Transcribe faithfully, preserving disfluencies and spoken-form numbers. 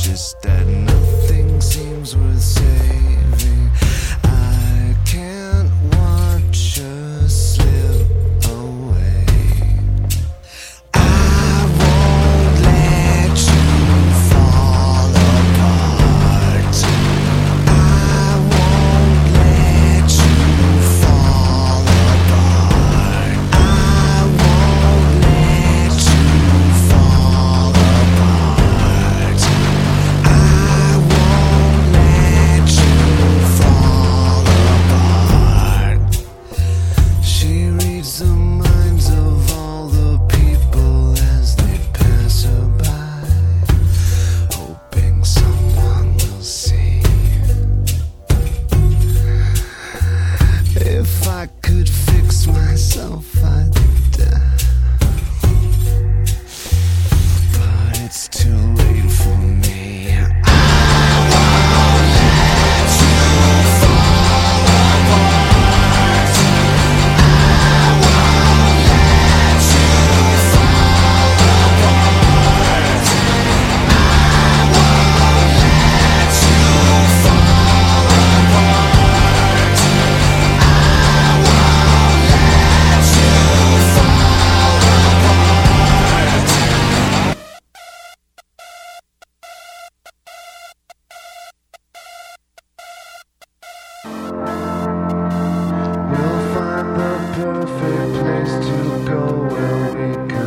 just that nothing seems worth saving. I can't watch us slip away. I won't let you fall apart. I won't let you fall apart. I won't let you fall apart. I won't let you fall apart. She reads the minds of all the people as they pass her by, hoping someone will see. If I could fix myself, I'd die. But it's too late for me. I won't let you fall apart. I won't let you fall apart. I won't let you fall apart. I won't let you fall apart. We'll find the perfect place to go where we can